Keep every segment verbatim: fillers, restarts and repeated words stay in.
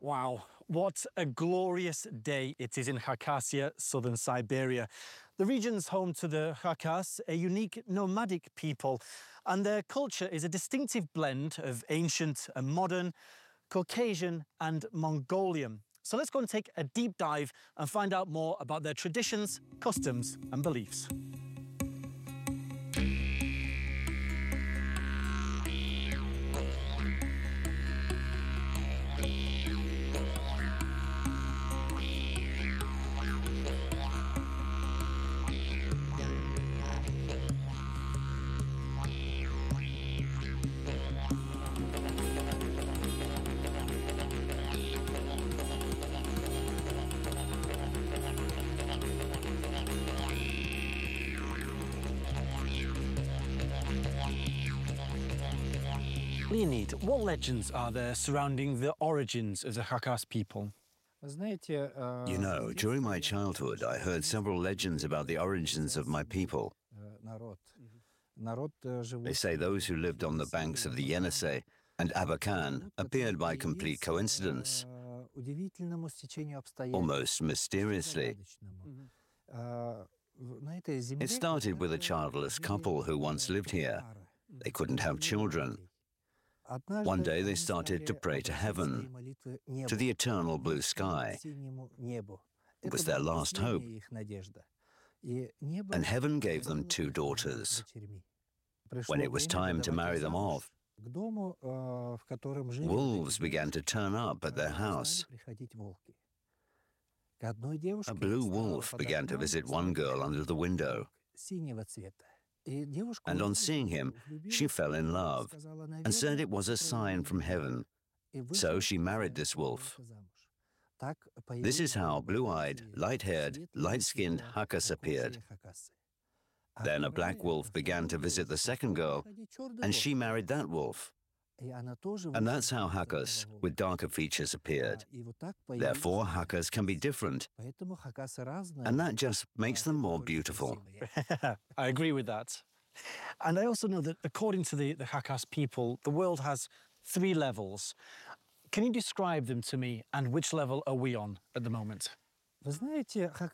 Wow, what a glorious day it is in Khakassia, southern Siberia. The region's home to the Khakas, a unique nomadic people, and their culture is a distinctive blend of ancient and modern, Caucasian and Mongolian. So let's go and take a deep dive and find out more about their traditions, customs and beliefs. Leonid, what legends are there surrounding the origins of the Khakas people? You know, during my childhood, I heard several legends about the origins of my people. They say those who lived on the banks of the Yenisei and Abakan appeared by complete coincidence, almost mysteriously. It started with a childless couple who once lived here. They couldn't have children. One day they started to pray to heaven, to the eternal blue sky. It was their last hope. And heaven gave them two daughters. When it was time to marry them off, wolves began to turn up at their house. A blue wolf began to visit one girl under the window. And on seeing him, she fell in love and said it was a sign from heaven. So she married this wolf. This is how blue-eyed, light-haired, light-skinned Khakas appeared. Then a black wolf began to visit the second girl, and she married that wolf. And that's how Khakas with darker features appeared. Therefore, Khakas can be different, and that just makes them more beautiful. I agree with that. And I also know that according to the, the Khakas people, the world has three levels. Can you describe them to me, and which level are we on at the moment? You know,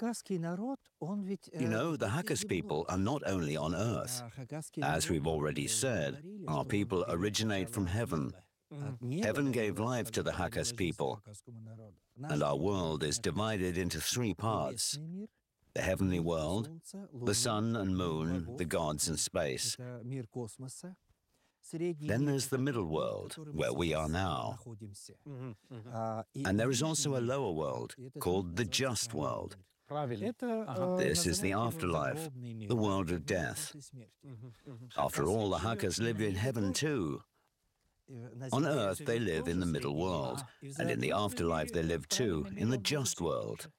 the Khakas people are not only on earth. As we've already said, our people originate from heaven. Heaven gave life to the Khakas people, and our world is divided into three parts: the heavenly world, the sun and moon, the gods and space. Then there's the middle world, where we are now. And there is also a lower world, called the just world. This is the afterlife, the world of death. After all, the Khakas live in heaven too. On earth, they live in the middle world, and in the afterlife, they live too, in the just world.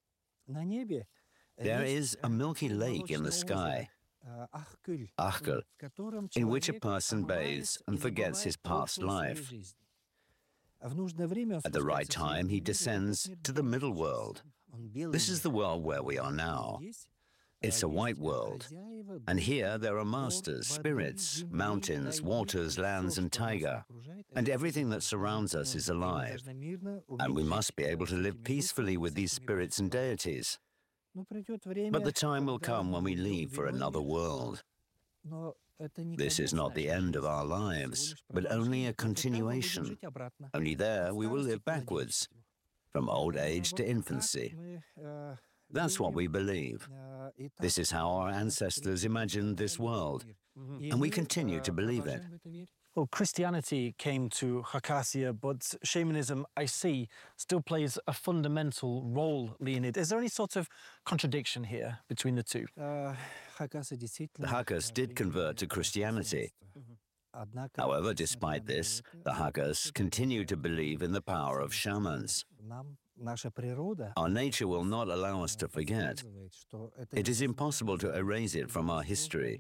There is a milky lake in the sky, Akhkul, in which a person bathes and forgets his past life. At the right time, he descends to the middle world. This is the world where we are now. It's a white world, and here there are masters, spirits, mountains, waters, lands, and taiga, and everything that surrounds us is alive, and we must be able to live peacefully with these spirits and deities. But the time will come when we leave for another world. This is not the end of our lives, but only a continuation. Only there we will live backwards, from old age to infancy. That's what we believe. This is how our ancestors imagined this world, and we continue to believe it. Well, Christianity came to Khakassia, but shamanism, I see, still plays a fundamental role, Leonid. Is there any sort of contradiction here between the two? The Khakas did convert to Christianity. However, despite this, the Khakas continue to believe in the power of shamans. Our nature will not allow us to forget. It is impossible to erase it from our history.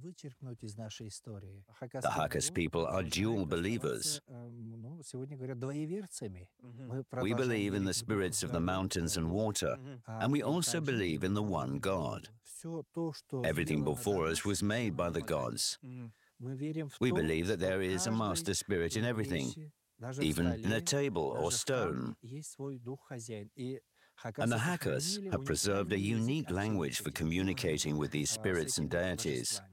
The Khakas people are dual believers. We believe in the spirits of the mountains and water, and we also believe in the one God. Everything before us was made by the gods. We believe that there is a master spirit in everything, even in a table or stone. And the Khakas have preserved a unique language for communicating with these spirits and deities.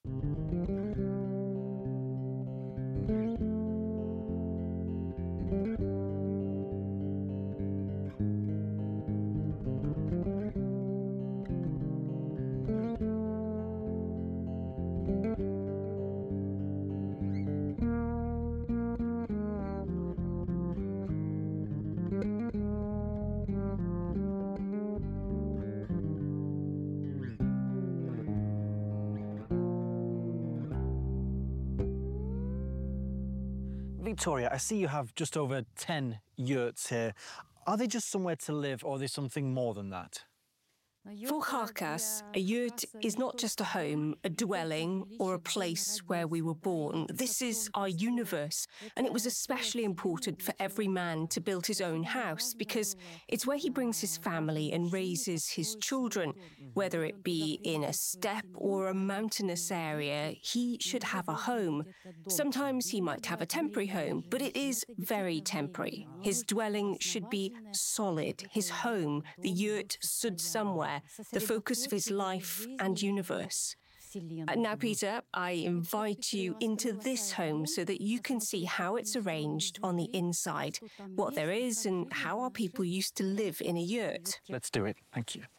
Victoria, I see you have just over ten yurts here. Are they just somewhere to live, or are they something more than that? For Khakas, a yurt is not just a home, a dwelling, or a place where we were born. This is our universe, and it was especially important for every man to build his own house because it's where he brings his family and raises his children. Whether it be in a steppe or a mountainous area, he should have a home. Sometimes he might have a temporary home, but it is very temporary. His dwelling should be solid, his home, the yurt stood somewhere, the focus of his life and universe. Uh, now, Peter, I invite you into this home so that you can see how it's arranged on the inside, what there is, and how our people used to live in a yurt. Let's do it. Thank you.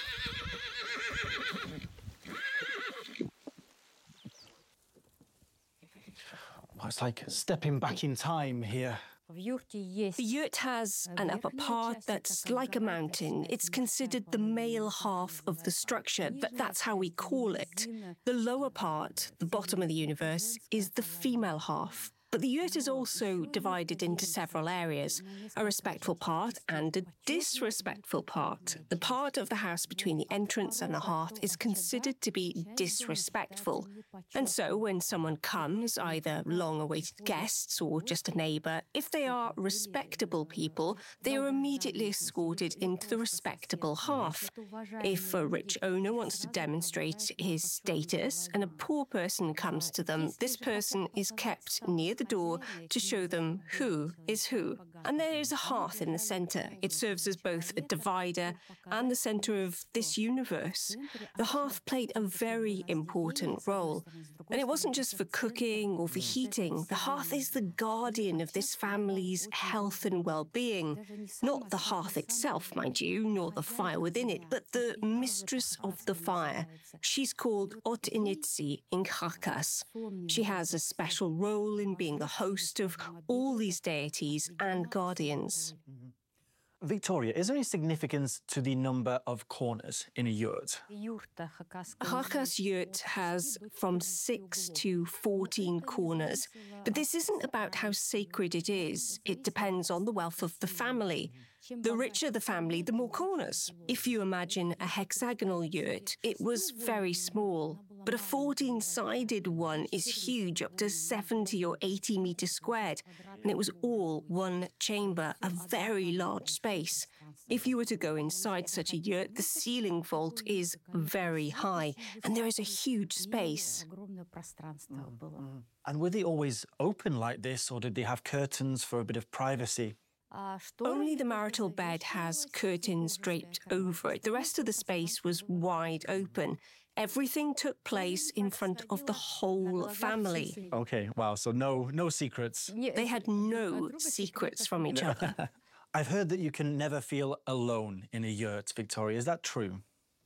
Oh, it's like stepping back in time here. The yurt has an upper part that's like a mountain. It's considered the male half of the structure, but that's how we call it. The lower part, the bottom of the universe, is the female half. But the yurt is also divided into several areas, a respectful part and a disrespectful part. The part of the house between the entrance and the hearth is considered to be disrespectful. And so when someone comes, either long-awaited guests or just a neighbour, if they are respectable people, they are immediately escorted into the respectable hearth. If a rich owner wants to demonstrate his status and a poor person comes to them, this person is kept near the door to show them who is who. And there is a hearth in the centre. It serves as both a divider and the centre of this universe. The hearth played a very important role. And it wasn't just for cooking or for heating. The hearth is the guardian of this family's health and well-being. Not the hearth itself, mind you, nor the fire within it, but the mistress of the fire. She's called Ot Initsi in Khakas. She has a special role in being the host of all these deities and guardians. Victoria, is there any significance to the number of corners in a yurt? Khakas yurt has from six to fourteen corners, but this isn't about how sacred it is. It depends on the wealth of the family. The richer the family, the more corners. If you imagine a hexagonal yurt, it was very small, but a fourteen-sided one is huge, up to seventy or eighty metres squared, and it was all one chamber, a very large space. If you were to go inside such a yurt, the ceiling vault is very high, and there is a huge space. Mm-hmm. And were they always open like this, or did they have curtains for a bit of privacy? Only the marital bed has curtains draped over it. The rest of the space was wide open. Everything took place in front of the whole family. Okay, wow, so no, no secrets. They had no secrets from each other. I've heard that you can never feel alone in a yurt, Victoria. Is that true?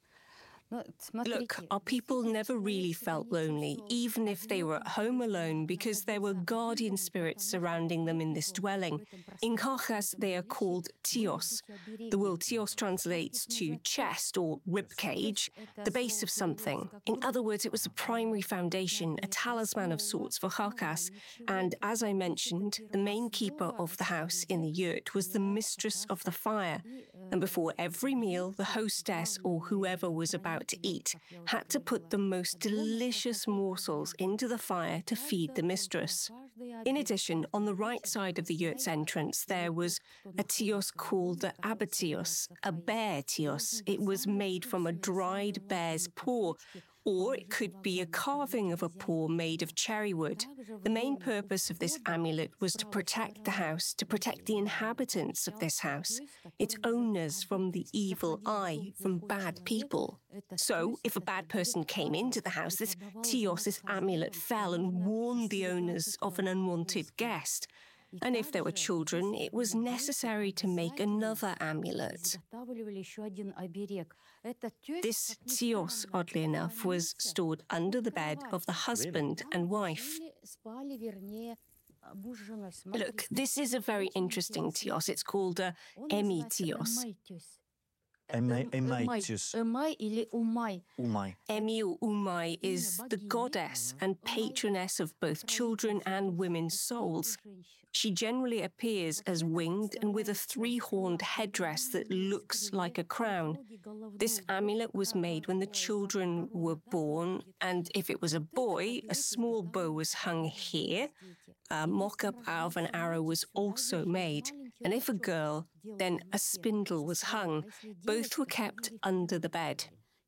Look, our people never really felt lonely, even if they were at home alone, because there were guardian spirits surrounding them in this dwelling. In Khakas, they are called tios. The word tios translates to chest or rib cage, the base of something. In other words, it was a primary foundation, a talisman of sorts for Khakas. And as I mentioned, the main keeper of the house in the yurt was the mistress of the fire. And before every meal, the hostess or whoever was about to eat had to put the most delicious morsels into the fire to feed the mistress. In addition, on the right side of the yurt's entrance, there was a tios called the abatios, a bear tios. It was made from a dried bear's paw. Or it could be a carving of a paw made of cherry wood. The main purpose of this amulet was to protect the house, to protect the inhabitants of this house, its owners from the evil eye, from bad people. So, if a bad person came into the house, this tios, this amulet, fell and warned the owners of an unwanted guest. And if there were children, it was necessary to make another amulet. This tios, oddly enough, was stored under the bed of the husband and wife. Look, this is a very interesting tios. It's called a emitios. Emetius. Umai. Emi Umai is the goddess and patroness of both children and women's souls. She generally appears as winged and with a three-horned headdress that looks like a crown. This amulet was made when the children were born, and if it was a boy, a small bow was hung here. A mock-up of an arrow was also made, and if a girl, then a spindle was hung. Both were kept under the bed.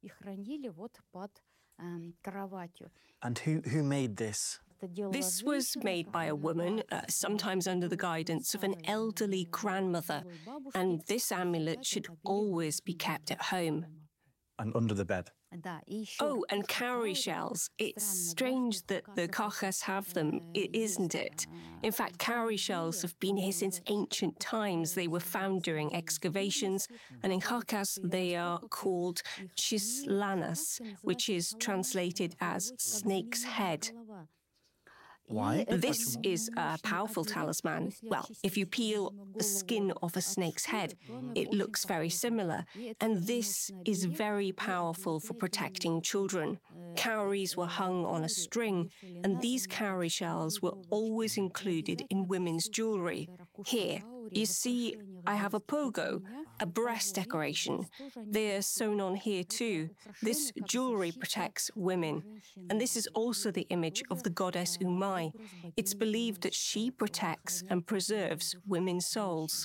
And who, who made this? This was made by a woman, uh, sometimes under the guidance of an elderly grandmother, and this amulet should always be kept at home. And under the bed. Oh, and cowrie shells. It's strange that the Khakas have them, isn't it? In fact, cowrie shells have been here since ancient times. They were found during excavations, and in Khakas they are called chislanas, which is translated as snake's head. Why? This is a powerful talisman. Well, if you peel the skin off a snake's head, it looks very similar. And this is very powerful for protecting children. Cowries were hung on a string, and these cowrie shells were always included in women's jewelry. Here, you see, I have a pogo, a breast decoration. They're sewn on here too. This jewelry protects women. And this is also the image of the goddess Umai. It's believed that she protects and preserves women's souls.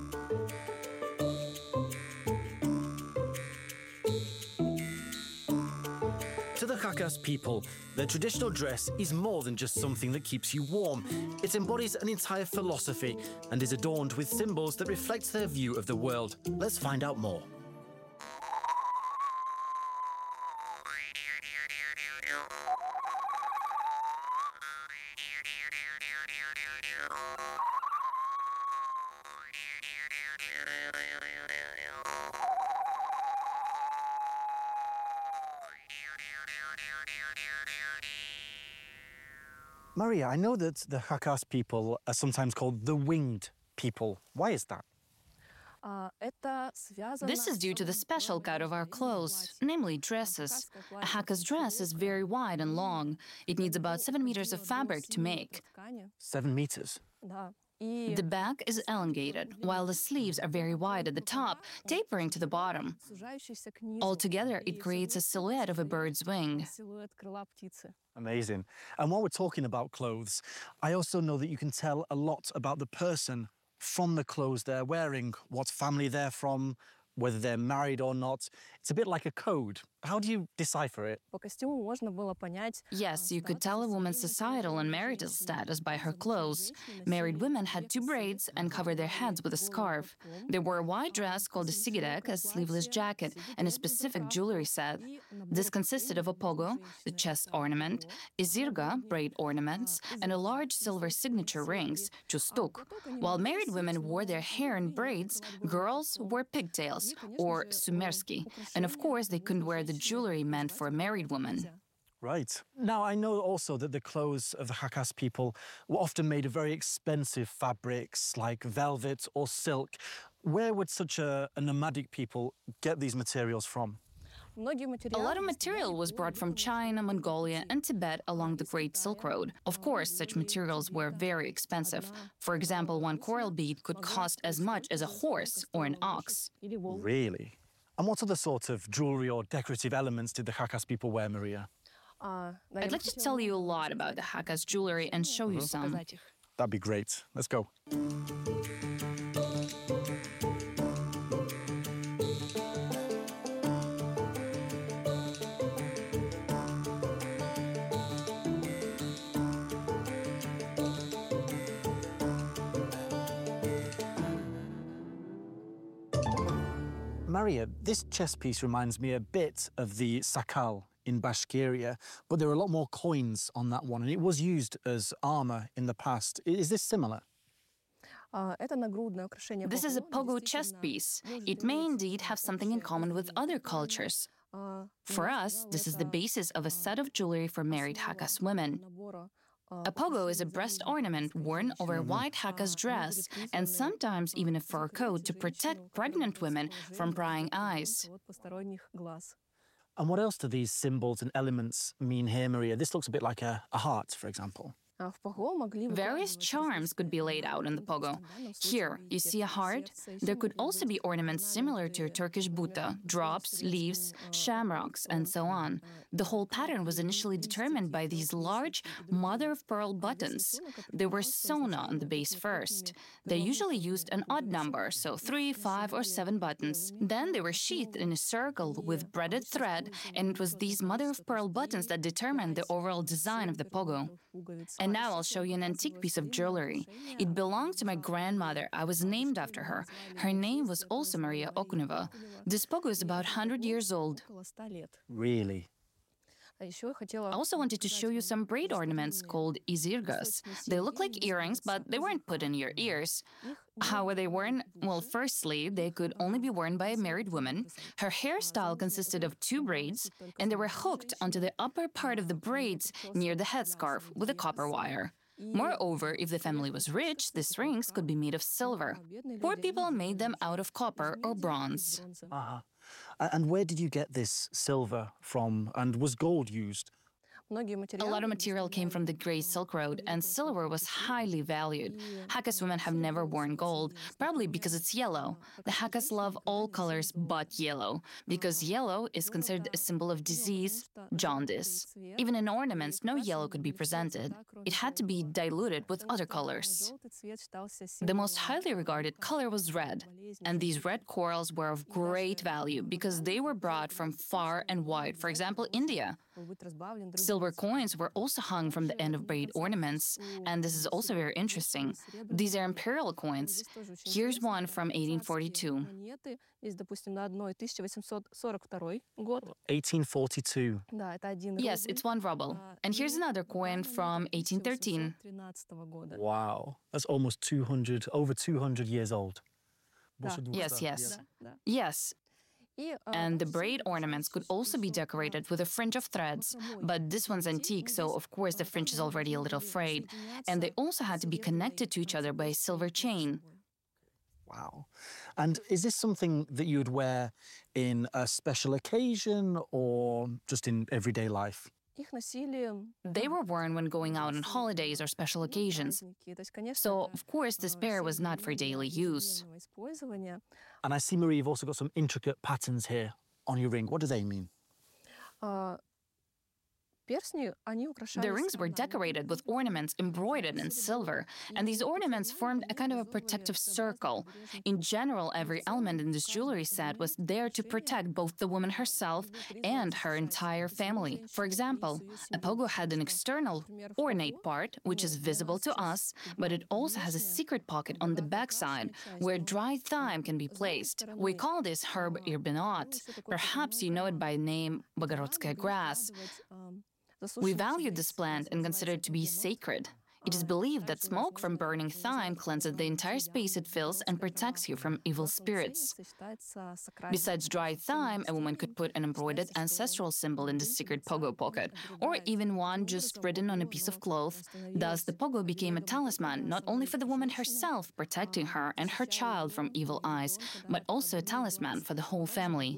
To the Khakas people, their traditional dress is more than just something that keeps you warm. It embodies an entire philosophy and is adorned with symbols that reflect their view of the world. Let's find out more. Maria, I know that the Khakas people are sometimes called the winged people. Why is that? This is due to the special cut of our clothes, namely dresses. A Khakas dress is very wide and long. It needs about seven meters of fabric to make. Seven meters? The back is elongated, while the sleeves are very wide at the top, tapering to the bottom. Altogether, it creates a silhouette of a bird's wing. Amazing. And while we're talking about clothes, I also know that you can tell a lot about the person from the clothes they're wearing, what family they're from, whether they're married or not. It's a bit like a code. How do you decipher it? Yes, you could tell a woman's societal and marital status by her clothes. Married women had two braids and covered their heads with a scarf. They wore a white dress called a sigirek, a sleeveless jacket, and a specific jewelry set. This consisted of a pogo, the chest ornament, a zirga, braid ornaments, and a large silver signature rings, chustuk. While married women wore their hair in braids, girls wore pigtails, or sumerski, and of course they couldn't wear the jewelry meant for a married woman. Right. Now, I know also that the clothes of the Khakas people were often made of very expensive fabrics like velvet or silk. Where would such a, a nomadic people get these materials from? A lot of material was brought from China, Mongolia, and Tibet along the Great Silk Road. Of course, such materials were very expensive. For example, one coral bead could cost as much as a horse or an ox. Really? And what other sort of jewelry or decorative elements did the Khakas people wear, Maria? I'd like to tell you a lot about the Khakas jewelry and show you some. That'd be great. Let's go. Maria, this chess piece reminds me a bit of the sakal in Bashkiria, but there are a lot more coins on that one, and it was used as armor in the past. Is this similar? This is a pogo chest piece. It may indeed have something in common with other cultures. For us, this is the basis of a set of jewelry for married Hakkas women. A pogo is a breast ornament worn over a white Hakkas dress and sometimes even a fur coat to protect pregnant women from prying eyes. And what else do these symbols and elements mean here, Maria? This looks a bit like a, a heart, for example. Various charms could be laid out in the pogo. Here, you see a heart. There could also be ornaments similar to a Turkish buta, drops, leaves, shamrocks, and so on. The whole pattern was initially determined by these large mother-of-pearl buttons. They were sewn on the base first. They usually used an odd number, so three, five, or seven buttons. Then they were sheathed in a circle with braided thread, and it was these mother-of-pearl buttons that determined the overall design of the pogo. And now I'll show you an antique piece of jewelry. It belonged to my grandmother. I was named after her. Her name was also Maria Okuneva. This pogo is about one hundred years old. Really? I also wanted to show you some braid ornaments called izirgas. They look like earrings, but they weren't put in your ears. How were they worn? Well, firstly, they could only be worn by a married woman. Her hairstyle consisted of two braids, and they were hooked onto the upper part of the braids near the headscarf with a copper wire. Moreover, if the family was rich, these rings could be made of silver. Poor people made them out of copper or bronze. Uh-huh. And where did you get this silver from, and was gold used? A lot of material came from the Great Silk Road, and silver was highly valued. Hakkas women have never worn gold, probably because it's yellow. The Hakkas love all colors but yellow, because yellow is considered a symbol of disease, jaundice. Even in ornaments, no yellow could be presented. It had to be diluted with other colors. The most highly regarded color was red, and these red corals were of great value because they were brought from far and wide, for example, India. Silver coins were also hung from the end of braid ornaments, and this is also very interesting. These are imperial coins. Here's one from eighteen forty-two. eighteen forty-two. Yes, it's one ruble. And here's another coin from eighteen thirteen. Wow, that's almost two hundred, over two hundred years old. Yes, yes. Yes. And the braid ornaments could also be decorated with a fringe of threads, but this one's antique, so of course the fringe is already a little frayed. And they also had to be connected to each other by a silver chain. Wow. And is this something that you would wear in a special occasion or just in everyday life? They were worn when going out on holidays or special occasions. So, of course, this pair was not for daily use. And I see, Marie, you've also got some intricate patterns here on your ring. What do they mean? The rings were decorated with ornaments embroidered in silver, and these ornaments formed a kind of a protective circle. In general, every element in this jewelry set was there to protect both the woman herself and her entire family. For example, a pogo had an external, ornate part, which is visible to us, but it also has a secret pocket on the backside, where dried thyme can be placed. We call this herb irbinot. Perhaps you know it by the name Bogorodskaya grass. We valued this plant and considered it to be sacred. It is believed that smoke from burning thyme cleanses the entire space it fills and protects you from evil spirits. Besides dried thyme, a woman could put an embroidered ancestral symbol in the secret pogo pocket, or even one just written on a piece of cloth. Thus, the pogo became a talisman, not only for the woman herself, protecting her and her child from evil eyes, but also a talisman for the whole family.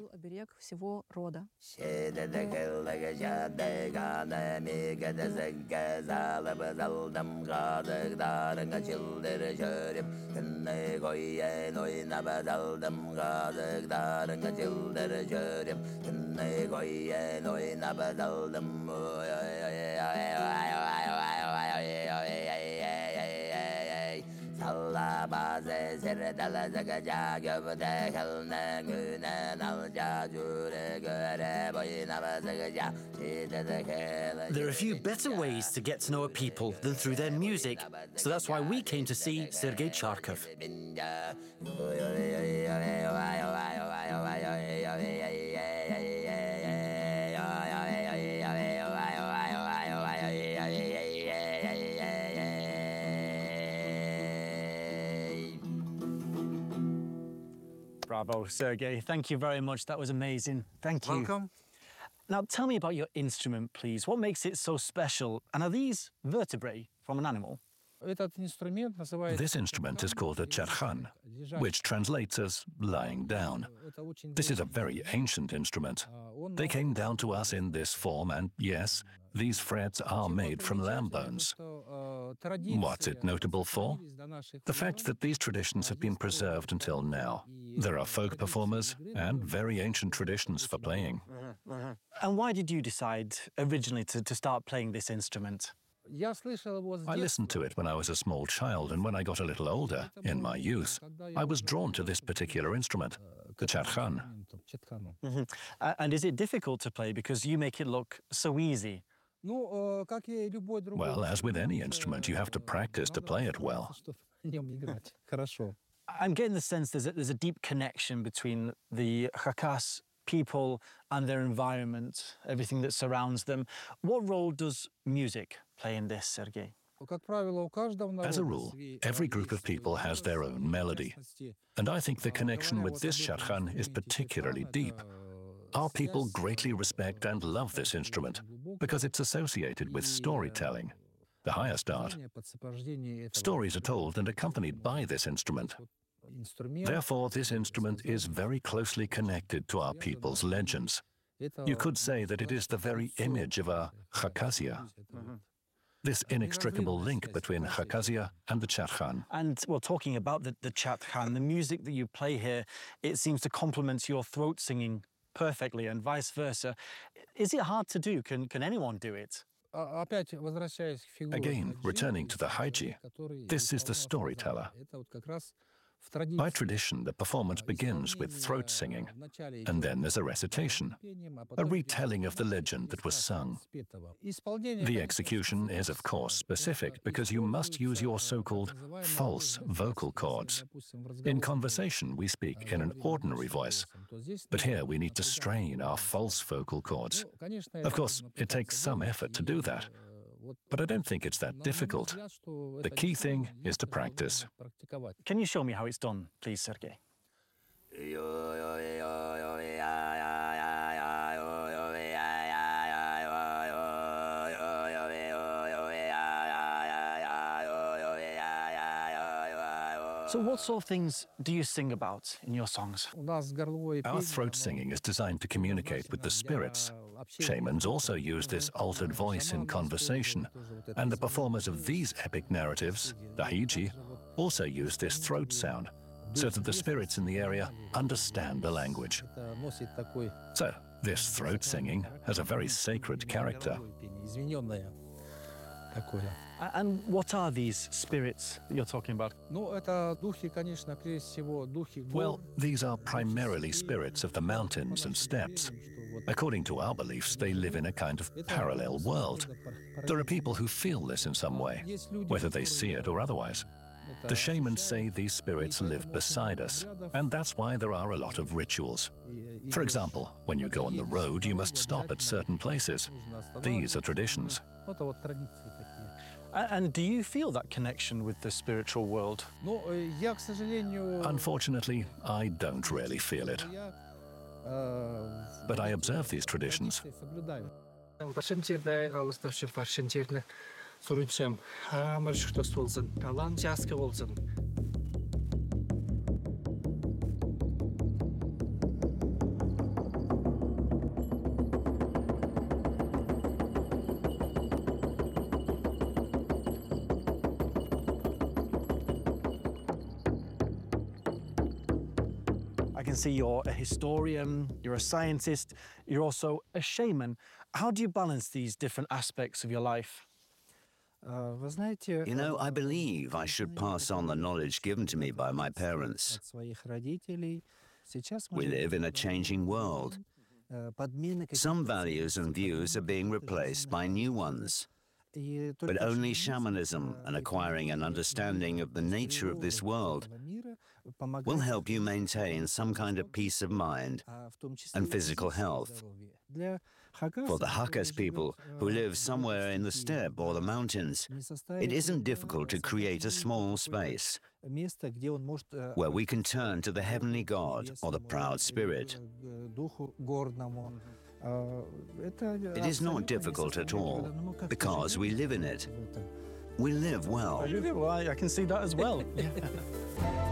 Gadık darına çıldır çörüm Kınne koyye noyna badaldım Gadık darına çıldır çörüm Kınne koyye noyna badaldım Oy oy oy oy oy oy oy Salla bazı sirdala zakaca Göbde kılne güne nalca Cüre göre boyuna bazıca There are a few better ways to get to know a people than through their music, so that's why we came to see Sergei Charkov. Bravo, Sergei. Thank you very much. That was amazing. Thank you. Welcome. Now, tell me about your instrument, please. What makes it so special? And are these vertebrae from an animal? This instrument is called a charkhan, which translates as lying down. This is a very ancient instrument. They came down to us in this form, and yes, these frets are made from lamb bones. What's it notable for? The fact that these traditions have been preserved until now. There are folk performers and very ancient traditions for playing. And why did you decide originally to, to start playing this instrument? I listened to it when I was a small child, and when I got a little older, in my youth, I was drawn to this particular instrument, the charkhan. Mm-hmm. Uh, and is it difficult to play because you make it look so easy? Well, as with any instrument, you have to practice to play it well. I'm getting the sense there's a, there's a deep connection between the Khakas people and their environment, everything that surrounds them. What role does music play in this, Sergei? As a rule, every group of people has their own melody. And I think the connection with this charkhan is particularly deep. Our people greatly respect and love this instrument because it's associated with storytelling, the highest art. Stories are told and accompanied by this instrument. Therefore, this instrument is very closely connected to our people's legends. You could say that it is the very image of our Khakassia. This inextricable link between Khakassia and the charkhan. And, well, talking about the, the charkhan, the music that you play here, it seems to complement your throat singing perfectly and vice versa. Is it hard to do? Can, can anyone do it? Again, returning to the haiji, this is the storyteller. By tradition, the performance begins with throat singing, and then there's a recitation, a retelling of the legend that was sung. The execution is, of course, specific because you must use your so-called false vocal cords. In conversation, we speak in an ordinary voice, but here we need to strain our false vocal cords. Of course, it takes some effort to do that. But I don't think it's that difficult. The key thing is to practice. Can you show me how it's done, please, Sergei? So what sort of things do you sing about in your songs? Our throat singing is designed to communicate with the spirits. Shamans also use this altered voice in conversation, and the performers of these epic narratives, the haiji, also use this throat sound, so that the spirits in the area understand the language. So, this throat singing has a very sacred character. And what are these spirits that you're talking about? Well, these are primarily spirits of the mountains and steppes. According to our beliefs, they live in a kind of parallel world. There are people who feel this in some way, whether they see it or otherwise. The shamans say these spirits live beside us, and that's why there are a lot of rituals. For example, when you go on the road, you must stop at certain places. These are traditions. And do you feel that connection with the spiritual world? Unfortunately, I don't really feel it. But I observe these traditions. I can see you're a historian, you're a scientist, you're also a shaman. How do you balance these different aspects of your life? You know, I believe I should pass on the knowledge given to me by my parents. We live in a changing world. Some values and views are being replaced by new ones. But only shamanism and acquiring an understanding of the nature of this world will help you maintain some kind of peace of mind and physical health. For the Khakas people who live somewhere in the steppe or the mountains, it isn't difficult to create a small space where we can turn to the heavenly God or the proud spirit. It is not difficult at all, because we live in it. We live well. You live well, I can see that as well.